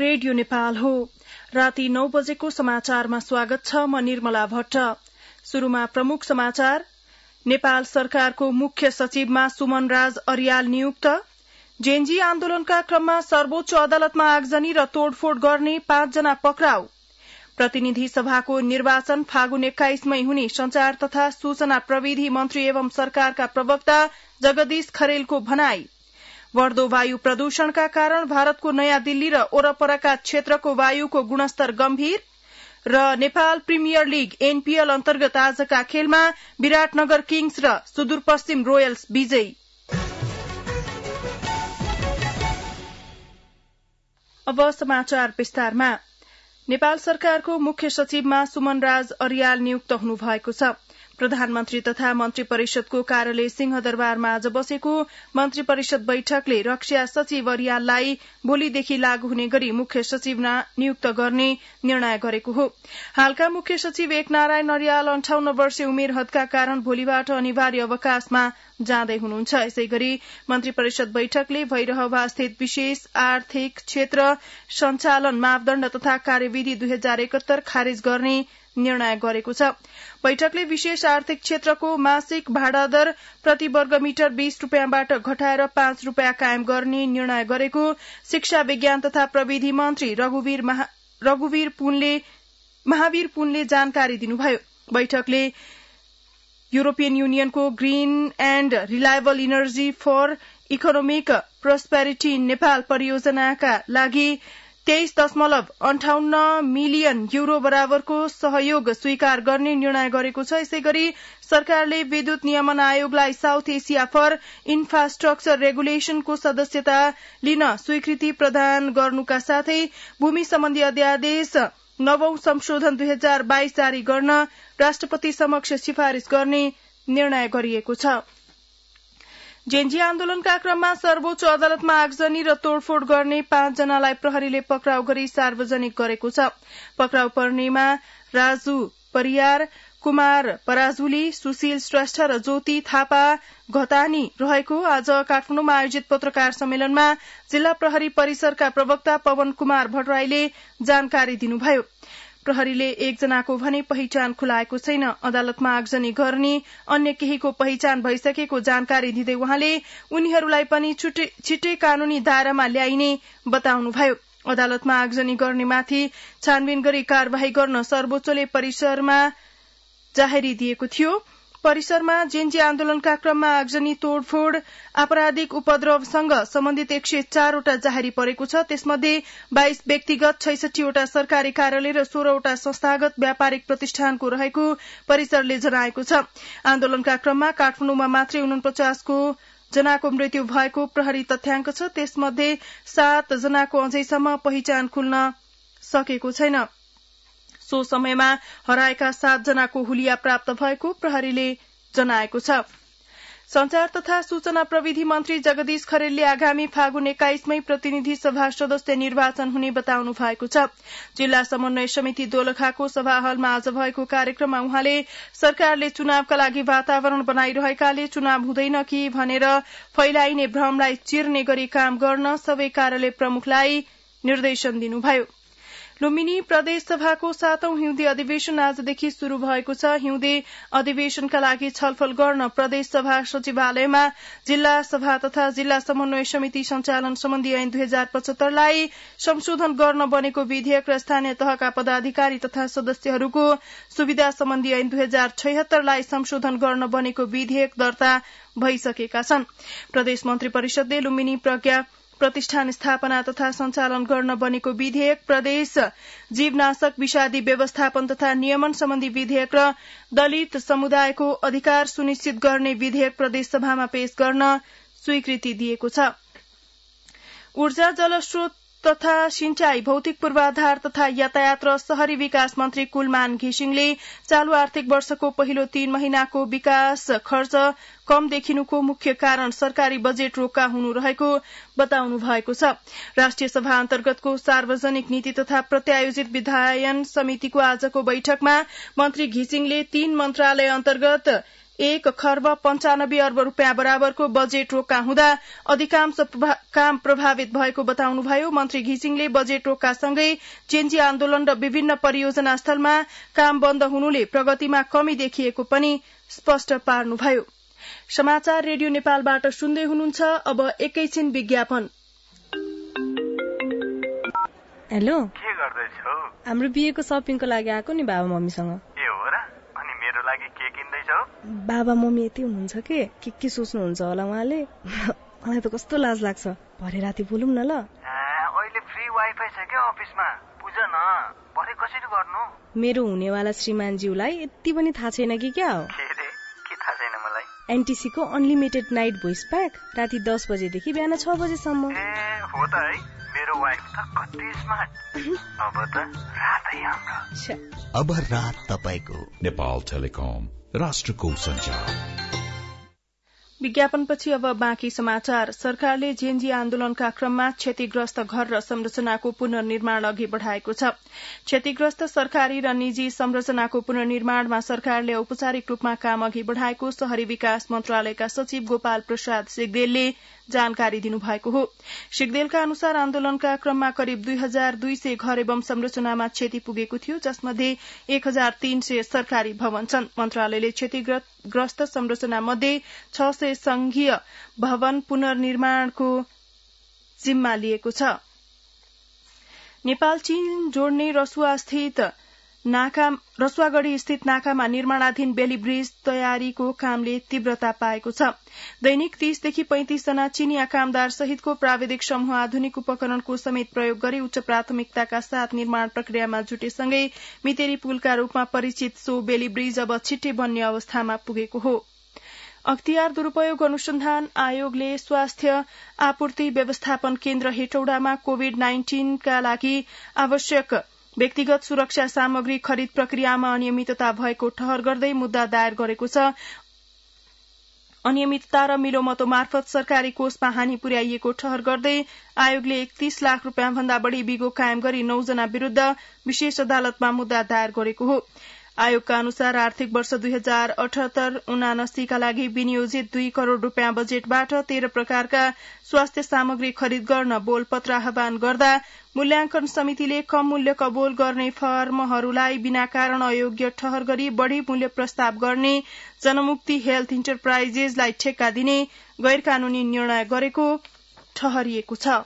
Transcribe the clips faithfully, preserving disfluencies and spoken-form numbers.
Radio Nepal हो। राति नौ बजेको समाचारमा स्वागत छ। म निर्मला भट्ट। शुरूमा प्रमुख समाचार। नेपाल सरकारको मुख्य सचिवमा सुमन राज अर्याल नियुक्त। जेएनजी आन्दोलनका क्रममा सर्वोच्च अदालतमा आगजनी र तोडफोड गर्ने पाँचजना पक्राउ। प्रतिनिधि सभाको निर्वाचन फागुन एक्काइसमै हुने संचार तथा सूचना प्रविधि मन्त्री एवं सरकारका प्रवक्ता जगदीश खरेलको भनाई। बढ़दो वायु प्रदूषणका कारण भारतको नयाँ दिल्ली र ओरपरका क्षेत्रको वायुको गुणस्तर गम्भीर। र नेपाल प्रिमियर लीग एनपीएल अन्तर्गत आजका खेलमा विराटनगर किङ्स र सुदूरपश्चिम रोयल्स विजयी। अब समाचार विस्तारमा। नेपाल सरकारको मुख्य सचिवमा सुमन राज अर्याल नियुक्त हुनुभएको छ। प्रधानमन्त्री तथा मन्त्री परिषदको कार्यालय सिंहदरबारमा आज बसेको मन्त्री परिषद बैठकले रक्षा सचिव अर्याललाई भोलिदेखि लागू हुने गरी मुख्य सचिव नियुक्त गर्ने निर्णय गरेको हो। हालका मुख्य सचिव एक नारायण अर्याल अन्ठाउन्न वर्षीय उमेर हदका कारण भोलिबाट अनिवार्य अवकाशमा जाँदै हुनुहुन्छ। यसै गरी मन्त्री परिषद बैठकले भैरहवा स्थित विशेष आर्थिक क्षेत्र सञ्चालन मापदण्ड तथा कार्यविधि दुई हजार एकहत्तर खारेज गर्ने निर्णय गरेको छ। बैठकले विशेष आर्थिक क्षेत्रको मासिक भाडा दर प्रति वर्ग मिटर बीस रूपियाँबाट घटाएर पाँच रूपियाँ कायम गर्ने निर्णय गरेको शिक्षा विज्ञान तथा प्रविधि मन्त्री रघुवीर महा, रघुवीर पुनले महावीर पुनले जानकारी दिनुभयो। बैठकले युरोपियन युनियनको green and reliable energy for economic prosperity Nepal परियोजनाका लागि तेइस दशमलव अन्ठाउन्न मिलियन युरो बराबरको सहयोग स्वीकार गर्ने निर्णय गरेको छ। यसै गरी सरकारले विद्युत नियमन आयोगलाई साउथ एसिया फर इन्फ्रास्ट्रक्चर रेगुलेशनको सदस्यता लिन स्वीकृति प्रदान गर्नुका साथै भूमि सम्बन्धी अध्यादेश नवौं संशोधन दुई हजार बाइस जारी गर्न राष्ट्रपति समक्ष सिफारिश गर्ने निर्णय गरिएको छ। जेएनजी आन्दोलनका क्रममा सर्वोच्च अदालतमा आगजनी र तोडफोड गर्ने पाँचजनालाई प्रहरीले पक्राउ गरी सार्वजनिक गरेको छ। पक्राउ पर्नेमा राजु परियार, कुमार पराजुली, सुशील श्रेष्ठ र ज्योति थापा घतानी रहेको आज काठमाडौँमा आयोजित पत्रकार सम्मेलनमा जिल्ला प्रहरी परिसरका प्रवक्ता पवन कुमार भट्टराईले जानकारी दिनुभयो। प्रहरीले एकजनाको भने पहिचान खुलाएको छैन। अदालतमा आगजनी गर्ने अन्य केहीको पहिचान भइसकेको जानकारी दिँदै उहाँले उनीहरूलाई पनि छिट्टै कानूनी दायरामा ल्याइने बताउनुभयो। अदालतमा आगजनी गर्नेमाथि छानबिन गरी कार्यवाही गर्न सर्वोच्चले परिसरमा जाहेरी दिएको थियो। परिसरमा जेएनजी आन्दोलनका क्रममा आगजनी तोडफोड आपराधिक उपद्रवसँग सम्बन्धित एक सय चारवटा जाहेरी परेको छ। त्यसमध्ये बाइस व्यक्तिगत, छैसठीवटा सरकारी कार्यालय र सोह्रवटा संस्थागत व्यापारिक प्रतिष्ठानको रहेको परिसरले जनाएको छ। आन्दोलनका क्रममा काठमाडौँमा मात्रै उनपचासको जनाको मृत्यु भएको प्रहरी तथ्याङ्क छ। त्यसमध्ये सात जनाको अझैसम्म पहिचान खुल्न सकेको छैन। सो समयमा हराएका सात जनाको हुलिया प्राप्त भएको प्रहरीले जनाएको छ। संचार तथा सूचना प्रविधि मन्त्री जगदीश खरेलले आगामी फागुन एक्काइसमै प्रतिनिधि सभा सदस्य निर्वाचन हुने बताउनु भएको छ। जिल्ला समन्वय समिति दोलखाको सभा हलमा आज भएको कार्यक्रममा उहाँले सरकारले चुनावका लागि वातावरण बनाइरहेकाले चुनाव हुँदैन कि भनेर फैलाइने भ्रमलाई चिर्ने गरी काम गर्न सबै कार्यालय प्रमुखलाई निर्देशन दिनुभयो। लुम्बिनी प्रदेश सभाको सातौं हिउँदे अधिवेशन आजदेखि शुरू भएको छ। हिउँदे अधिवेशनका लागि छलफल गर्न प्रदेश सभा सचिवालयमा जिल्ला सभा तथा जिल्ला समन्वय समिति सञ्चालन सम्बन्धी ऐन दुई हजार पचहत्तरलाई संशोधन गर्न बनेको विधेयक र स्थानीय तहका पदाधिकारी तथा सदस्यहरूको सुविधा सम्बन्धी ऐन दुई हजार छयत्तरलाई संशोधन गर्न बनेको विधेयक दर्ता भइसकेका छन्। प्रदेश मन्त्री परिषदले लुम्बिनी प्रज्ञा प्रतिष्ठान स्थापना तथा सञ्चालन गर्न बनेको विधेयक, प्रदेश जीवनाशक विषादी व्यवस्थापन तथा नियमन सम्बन्धी विधेयक र दलित समुदायको अधिकार सुनिश्चित गर्ने विधेयक प्रदेश सभामा पेश गर्न स्वीकृति दिएको छ। ऊर्जा, जलस्रोत तथा सिंचाई, भौतिक पूर्वाधार तथा यातायात र शहरी विकास मन्त्री कुलमान घिसिङले चालू आर्थिक वर्षको पहिलो तीन महिनाको विकास खर्च कम देखिनुको मुख्य कारण सरकारी बजेट रोका हुनु रहेको बताउनु भएको छ। राष्ट्रिय सभा अन्तर्गतको सार्वजनिक नीति तथा प्रत्यायोजित विधायन समितिको आजको बैठकमा मन्त्री घिसिङले तीन मन्त्रालय अन्तर्गत एक खर्ब पञ्चानब्बे अर्ब रूपियाँ बराबरको बजेट रोक्का हुँदा अधिकांश काम प्रभावित भएको बताउनुभयो। मन्त्री घिसिङले बजेट रोक्कासँगै जेएनजी आन्दोलन र विभिन्न परियोजना स्थलमा काम बन्द हुनुले प्रगतिमा कमी देखिएको पनि स्पष्ट पार्नुभयो। समाचार रेडियो नेपालबाट सुन्दै हुनुहुन्छ। अब एकैछिन विज्ञापन। हेलो, के गर्दैछौ? हाम्रो बिहेको सपिङको लागि आएको नि बाबा मम्मीसँग। ए हो र? अनि मेरो लागि के किन्दैछौ? बाबा मम्मी यति हुनुहुन्छ के के के सोच्नुहुन्छ होला उहाँले। मलाई त कस्तो लाज लाग्छ। भरे राति बोलौँ न ल। अहिले फ्री वाइफाई छ के अफिसमा? बुझ न, भरे कसरी गर्नु? मेरो हुनेवाला श्रीमानज्यूलाई यति पनि थाहा छैन कि क्या हो? के रे? के थाहा छैन मलाई? एनटीसी को अनलिमिटेड नाइट भोइस प्याक राति दस बजेदेखि बिहान छ बजेसम्म। ए हो त है, मेरो वाइफ त कति स्मार्ट। अब त रातै हाम्रो। अब रात तपाईको। नेपाल टेलिकम, राष्ट्रको सञ्चार। विज्ञापनपछि अब बाँकी समाचार। सरकारले जेएनजी आन्दोलनका क्रममा क्षतिग्रस्त घर र संरचनाको पुनर्निर्माण अघि बढ़ाएको छ। क्षतिग्रस्त सरकारी र निजी संरचनाको पुनर्निर्माणमा सरकारले औपचारिक रूपमा काम अघि बढ़ाएको शहरी विकास मन्त्रालयका सचिव गोपाल प्रसाद सिगदेलले जानकारी दिनुभएको हो। सिगदेलका अनुसार आन्दोलनका क्रममा करिब दुई हजार दुई सय घर एवं संरचनामा क्षति पुगेको थियो, जसमध्ये एक हजार तीन सय सरकारी भवन छन्। मन्त्रालयले क्षतिग्रस्त संरचना मध्ये छ सय संघीय भवन पुनर्निर्माणको जिम्मा लिएको छ। नेपाल चीन जोड्ने रसुवा स्थित नाका रसुवागढ़ी स्थित नाकामा निर्माणाधीन बेली ब्रिज तयारीको कामले तीव्रता पाएको छ। दैनिक तीसदेखि पैंतिस जना चिनिया कामदार सहितको प्राविधिक समूह आधुनिक उपकरणको समेत प्रयोग गरी उच्च प्राथमिकताका साथ निर्माण प्रक्रियामा जुटेसँगै मितेरी पुलका रूपमा परिचित सो बेली ब्रिज अब छिट्टै बन्ने अवस्थामा पुगेको हो। अख्तियार दुरूपयोग अनुसन्धान आयोगले स्वास्थ्य आपूर्ति व्यवस्थापन केन्द्र हेटौडामा कोविड नाइन्टीनका लागि आवश्यक व्यक्तिगत सुरक्षा सामग्री खरिद प्रक्रियामा अनियमितता भएको ठहर गर्दै मुद्दा दायर गरेको छ। अनियमितता र मिलोमतो मार्फत सरकारी कोषमा हानि पुर्याइएको ठहर गर्दै आयोगले एकतीस लाख रूपियाँ भन्दा बढ़ी बिगो कायम गरी नौ जना विरूद्ध विशेष अदालतमा मुद्दा दायर गरेको हो। आयोगका अनुसार आर्थिक वर्ष दुई हजार अठहत्तर उनासीका लागि विनियोजित दुई करोड़ रूपियाँ बजेटबाट तेह्र प्रकारका स्वास्थ्य सामग्री खरिद गर्न बोलपत्र आह्वान गर्दा मूल्याङ्कन समितिले कम मूल्य कबोल गर्ने फर्महरूलाई बिना कारण अयोग्य ठहर गरी बढ़ी मूल्य प्रस्ताव गर्ने जनमुक्ति हेल्थ इन्टरप्राइजेसलाई ठेक्का दिने गैर कानूनी निर्णय गरेको ठहरिएको छ।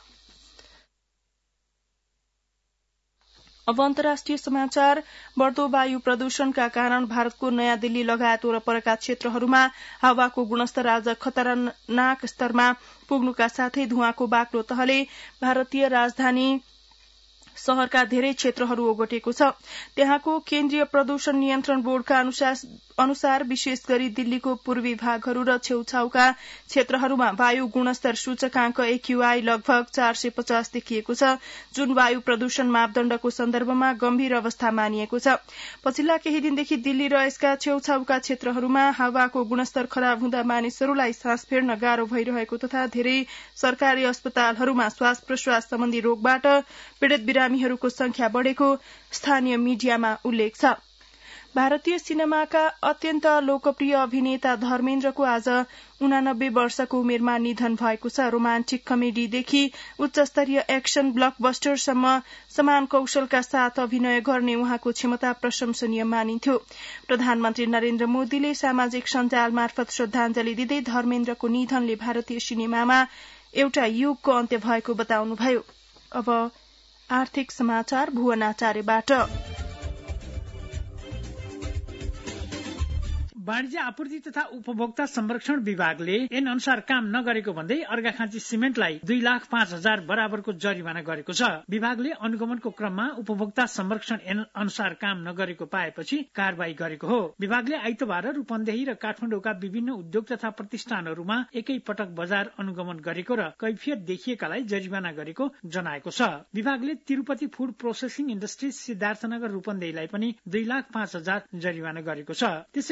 अब अन्तर्राष्ट्रिय समाचार। बढ़दो वायु प्रदूषणका कारण भारतको नयाँ दिल्ली लगायत वरपरका क्षेत्रहरूमा हावाको गुणस्तर आज खतरनाक स्तरमा पुग्नुका साथै धुवाँको बाक्लो तहले भारतीय राजधानी शहरका धेरै क्षेत्रहरू ओगटेको छ। त्यहाँको केन्द्रीय प्रदूषण नियन्त्रण बोर्डका अनुसार विशेष गरी दिल्लीको पूर्वी भागहरू र छेउछाउका क्षेत्रहरूमा वायु गुणस्तर सूचकांक एक्यूआई लगभग चार सय पचास देखिएको छ, जुन वायु प्रदूषण मापदण्डको सन्दर्भमा गम्भीर अवस्था मानिएको छ। पछिल्ला केही दिनदेखि दिल्ली र यसका छेउछाउका क्षेत्रहरूमा हावाको गुणस्तर खराब हुँदा मानिसहरूलाई सास फेर्न गाह्रो भइरहेको तथा धेरै सरकारी अस्पतालहरूमा श्वास प्रश्वास सम्बन्धी रोगबाट पीड़ित बिरामीहरूको संख्या बढ़ेको स्थानीय मीडियामा उल्लेख छ। भारतीय सिनेमाका अत्यन्त लोकप्रिय अभिनेता धर्मेन्द्रको आज उनानब्बे वर्षको उमेरमा निधन भएको छ। रोमान्टिक कमेडीदेखि उच्च स्तरीय एक्सन ब्लकबस्टरसम्म समान कौशलका साथ अभिनय गर्ने उहाँको क्षमता प्रशंसनीय मानिन्थ्यो। प्रधानमन्त्री नरेन्द्र मोदीले सामाजिक सञ्जाल मार्फत श्रद्धाञ्जली दिँदै धर्मेन्द्रको निधनले भारतीय सिनेमामा एउटा युगको अन्त्य भएको बताउनुभयो। अब आर्थिक समाचार भुवनाचार्यबाट। वाणिज्य आपूर्ति तथा उपभोक्ता संरक्षण विभागले एन अनुसार काम नगरेको भन्दै अर्घाखाँची सिमेन्टलाई दुई लाख पाँच हजार बराबरको जरिवाना गरेको छ। विभागले अनुगमनको क्रममा उपभोक्ता संरक्षण एन अनुसार काम नगरेको पाएपछि कारवाही गरेको हो। विभागले आइतबार रूपन्देही र काठमाडौँका विभिन्न उद्योग तथा प्रतिष्ठानहरूमा एकै पटक बजार अनुगमन गरेको र कैफियत देखिएकालाई जरिवाना गरेको जनाएको छ। विभागले Tirupati food processing industry Siddharthanagar रूपन्देहीलाई पनि दुई लाख पाँच हजार जरिवाना गरेको छ। त्यसै गरी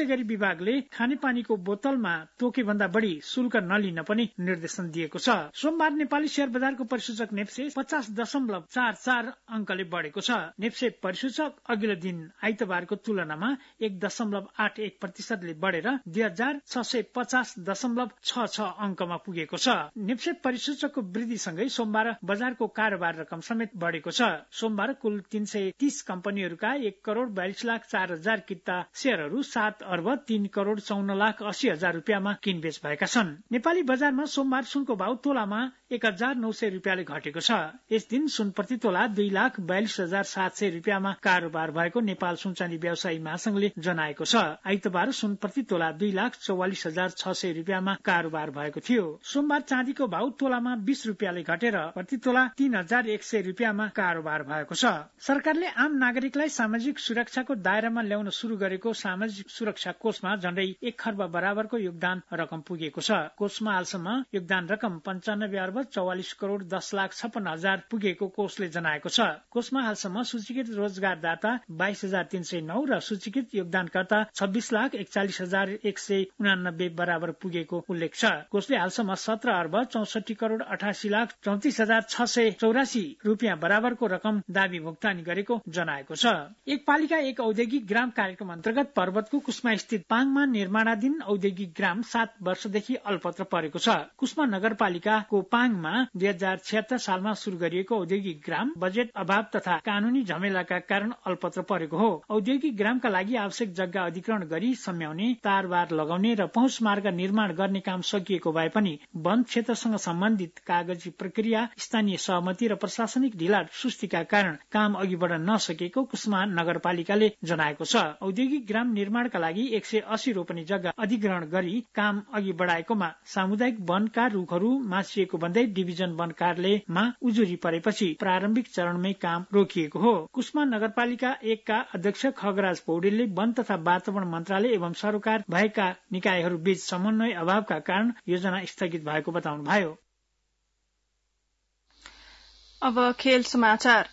विभागले खानेपानीको बोतलमा तोके भन्दा बढी शुल्क नलिन पनि निर्देशन दिएको छ। सोमबार नेपाली शेयर बजारको परिसूचक नेप्से पचास दशमलव चार चार अंकले बढेको छ। नेप्से परिसूचक अघिल्लो दिन आइतबारको तुलनामा एक दशमलव आठ एक प्रतिशतले बढेर दुई हजार छ सय पचास दशमलव छ छ अंकमा पुगेको छ। नेप्से परिसूचकको वृद्धिसँगै सोमबार बजारको कारोबार रकम समेत बढेको छ। सोमबार कुल तीन सय तीस कम्पनीहरूका एक करोड़ बयालिस लाख चार हजार किता शेयरहरू सात अर्ब तीन करोड़ चौन्न लाख अस्सी हजार रुपियाँमा किनबेच भएका छन्। नेपाली बजारमा सोमबार सुनको भाव तोलामा एक हजार नौ सय रुपियाँले घटेको छ। यस दिन सुन प्रति तोला दुई लाख बयालिस हजार सात सय रुपियाँमा कारोबार भएको नेपाल सुनचाँदी व्यवसायी महासंघले जनाएको छ। आइतबार सुन प्रति तोला दुई लाख चौवालिस हजार छ सय रुपियाँमा कारोबार भएको थियो। सोमबार चाँदीको भाव तोलामा बीस रुपियाँले घटेर प्रति तोला तीन हजार एक सय रुपियाँमा कारोबार भएको छ। सरकारले आम नागरिकलाई सामाजिक सुरक्षाको दायरामा ल्याउन शुरू गरेको सामाजिक सुरक्षा कोषमा झण्डै एक खर्ब बराबरको योगदान रकम पुगेको छ। कोषमा हालसम्म योगदान रकम पञ्चानब्बे अर्ब चौवालिस करोड़ दस लाख छप्पन्न हजार पुगेको कोषले जनाएको छ। कोषमा हालसम्म सूचीकृत रोजगारदाता बाइस हजार तीन सय नौ र सूचीकृत योगदानकर्ता छब्बीस लाख एकचालिस हजार एक सय उनानब्बे बराबर पुगेको उल्लेख छ। कोषले हालसम्म सत्र अर्ब चौसठी करोड़ अठासी लाख चौतिस हजार छ सय चौरासी रुपियाँ बराबरको रकम दावी भुक्तानी गरेको जनाएको छ। एक पालिका एक औद्योगिक ग्राम कार्यक्रम अन्तर्गत पर्वतको कुस्मा स्थित पाङमा निर्माणाधीन औद्योगिक ग्राम सात वर्षदेखि अल्पत्र परेको छ। कुस्मा नगरपालिकाको पाङमा दुई हजार छिहत्तर सालमा शुरू गरिएको औद्योगिक ग्राम बजेट अभाव तथा कानूनी झमेलाका कारण अल्पत्र परेको हो। औद्योगिक ग्रामका लागि आवश्यक जग्गा अधिग्रहण गरी सम्याउने, तारबार लगाउने र पहुँच मार्ग निर्माण गर्ने काम सकिएको भए पनि वन क्षेत्रसँग सम्बन्धित कागजी प्रक्रिया, स्थानीय सहमति र प्रशासनिक ढिला सुस्तीका कारण काम अघि बढ्न नसकेको कुस्मा नगरपालिकाले जनाएको छ। औद्योगिक ग्राम निर्माणका लागि एक सय अस्सी रोपनी जग्गा अधिग्रहण गरी काम अघि बढाएकोमा सामुदायिक वनका रुखहरू मासिएको भन्दै डिभिजन वन कार्यालयमा उजुरी परेपछि प्रारम्भिक चरणमै काम रोकिएको हो। कुस्मा नगरपालिका एक का अध्यक्ष खगराज पौडेलले वन तथा वातावरण मन्त्रालय एवं सरोकार भएका निकायहरू बीच समन्वय अभावका कारण योजना स्थगित भएको बताउनुभयो। अब खेल समाचार।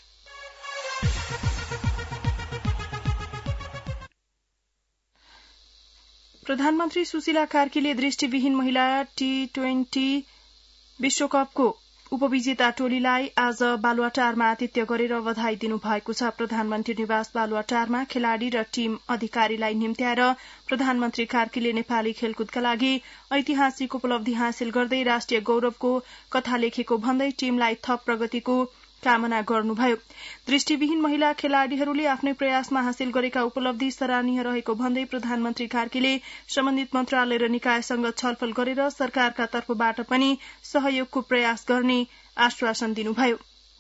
प्रधानमन्त्री सुशीला कार्कीले दृष्टिविहीन महिला टी ट्वेन्टी विश्वकपको उपविजेता टोलीलाई आज बालुवाटारमा आतिथ्य गरेर बधाई दिनुभएको छ। प्रधानमन्त्री निवास बालुवाटारमा खेलाड़ी र टीम अधिकारीलाई निम्त्याएर प्रधानमन्त्री कार्कीले नेपाली खेलकुदका लागि ऐतिहासिक उपलब्धि हासिल गर्दै राष्ट्रिय गौरवको कथा लेखेको भन्दै टीमलाई थप प्रगतिको कामना गर्नुभयो। दृष्टिविहीन महिला खेलाड़ीहरूले आफ्नै प्रयासमा हासिल गरेका उपलब्धि सराहनीय रहेको भन्दै प्रधानमन्त्री कार्कीले सम्बन्धित मन्त्रालय र निकायसँग छलफल गरेर सरकारका तर्फबाट पनि सहयोगको प्रयास गर्ने आश्वासन दिनुभयो।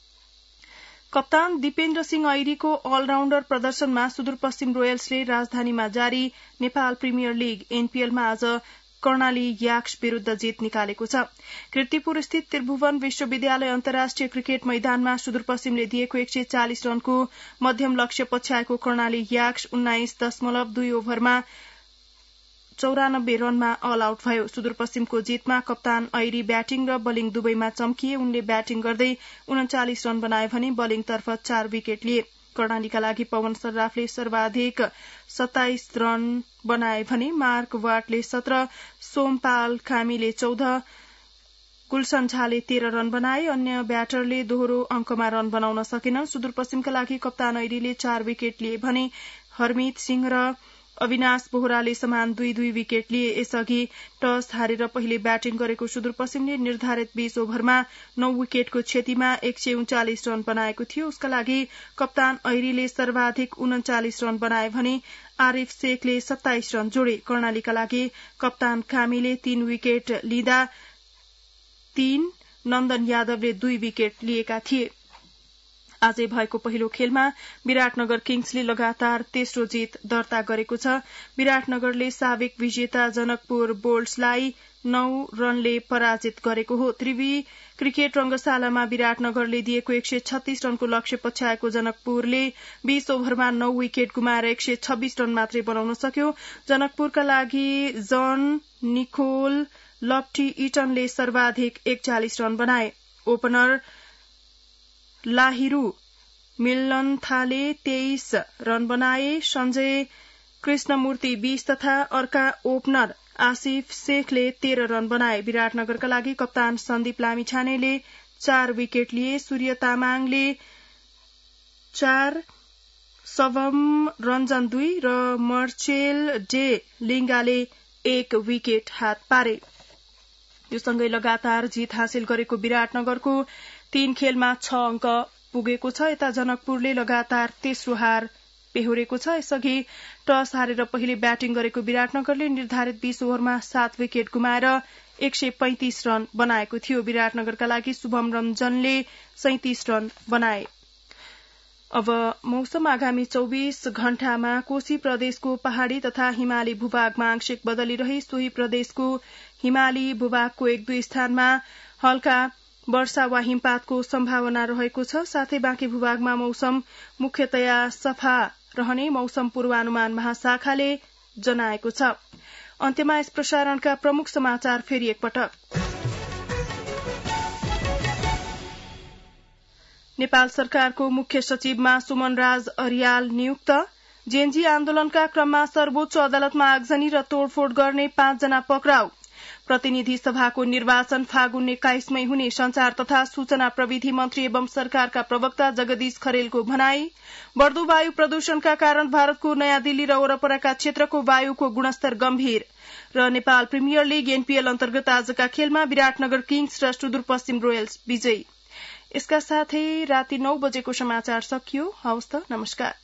कप्तान दिपेन्द्र सिंह ऐरीको अलराउण्डर प्रदर्शनमा सुदूरपश्चिम रोयल्सले राजधानीमा जारी नेपाल प्रिमियर लीग एनपीएलमा आज कर्णाली याक्स विरूद्ध जीत निकालेको छ। किर्तिपुर स्थित त्रिभुवन विश्वविद्यालय अन्तर्राष्ट्रिय क्रिकेट मैदानमा सुदूरपश्चिमले दिएको एक सय चालिस रनको मध्यम लक्ष्य पछ्याएको कर्णाली याक्स उन्नाइस दशमलव दुई ओभरमा चौरानब्बे रनमा अल आउट भयो। सुदूरपश्चिमको जीतमा कप्तान ऐरी ब्याटिङ र बलिङ दुवैमा चम्किए। उनले ब्याटिङ गर्दै उन्चालिस रन बनाए भने बलिङतर्फ चार विकेट लिए। कर्णालीका लागि पवन सर्राफले सर्वाधिक सत्ताइस रन बनाए भने मार्क वाटले सत्र, सोमपाल खामीले चौध, गुलसन झाले तेह्र रन बनाए। अन्य ब्याटरले दोहोरो अंकमा रन बनाउन सकेनन्। सुदूरपश्चिमका लागि कप्तान ऐरीले चार विकेट लिए भने हरमित सिंह र अविनाश बोहराले समान दुई दुई विकेट लिए। यसअघि टस हारेर पहिले ब्याटिङ गरेको सुदूरपश्चिमले निर्धारित बीस ओभरमा नौ विकेटको क्षतिमा एक सय उन्चालिस रन बनाएको थियो। उसका लागि कप्तान ऐरीले सर्वाधिक उन्चालिस रन बनाए भने आरिफ शेखले सत्ताइस रन जोडे। कर्णालीका लागि कप्तान कामीले तीन विकेट लिँदा तीन, नन्दन यादवले दुई विकेट लिएका थिए। आजै भएको पहिलो खेलमा विराटनगर किङ्सले लगातार तेस्रो जीत दर्ता गरेको छ। विराटनगरले साबिक विजेता जनकपुर बोल्ट्सलाई नौ रनले पराजित गरेको हो। त्रिवी क्रिकेट रंगशालामा विराटनगरले दिएको एक सय छत्तीस रनको लक्ष्य पछ्याएको जनकपुरले बीस ओभरमा नौ विकेट गुमाएर एक सय छब्बीस रन मात्रै बनाउन सक्यो। जनकपुरका लागि जन निकोल लप्टी इटनले सर्वाधिक एकचालिस रन बनाए। ओपनर लाहिरू मिल्लन थाले तेइस रन बनाए। सञ्जय कृष्णमूर्ति बीस तथा अर्का ओपनर आसिफ शेखले तेह्र रन बनाए। विराटनगरका लागि कप्तान सन्दीप लामिछानेले चार विकेट लिए। सूर्य तामाङले चार, शवम रञ्जन दुई र मर्चेल डे लिङ्गाले एक विकेट हात पारे। यो सँगै लगातार जित हासिल गरेको विराटनगरको तीन खेलमा छ अंक पुगेको छ। यता जनकपुरले लगातार तेस्रो हार बेहोरेको छ। यसअघि टस हारेर पहिले ब्याटिङ गरेको विराटनगरले निर्धारित बीस ओभरमा सात विकेट गुमाएर एक सय पैंतिस रन बनाएको थियो। विराटनगरका लागि शुभम रञ्जनले सैंतिस रन बनाए। अब मौसम। आगामी चौबीस घण्टामा कोशी प्रदेशको पहाड़ी तथा हिमाली भूभागमा आंशिक बदली रही सोही प्रदेशको हिमाली भूभागको एक दुई स्थानमा हल्का वर्षा वा हिमपातको सम्भावना रहेको छ। साथै बाँकी भूभागमा मौसम मुख्यतया सफा रहने मौसम पूर्वानुमान महाशाखाले जनाएको छ। अन्त्यमा यस प्रसारणका प्रमुख समाचार फेरि एकपटक। नेपाल सरकारको मुख्य सचिवमा सुमन राज अर्याल नियुक्त। जेएनजी आन्दोलनका क्रममा सर्वोच्च अदालतमा आगजनी र तोड़फोड़ गर्ने पाँचजना पक्राउ। प्रतिनिधि सभाको निर्वाचन फागुन एक्काइसमै हुने संचार तथा सूचना प्रविधि मन्त्री एवं सरकारका प्रवक्ता जगदीश खरेलको भनाई। बढ़दो वायु प्रदूषणका कारण भारतको नयाँ दिल्ली र वरपरका क्षेत्रको वायुको गुणस्तर गम्भीर। र नेपाल प्रिमियर लीग एनपीएल अन्तर्गत आजका खेलमा विराटनगर किङ्स र सुदूरपश्चिम रोयल्स विजयी। यसका साथै राति नौ बजेको समाचार सकियो। हवस् त, नमस्कार।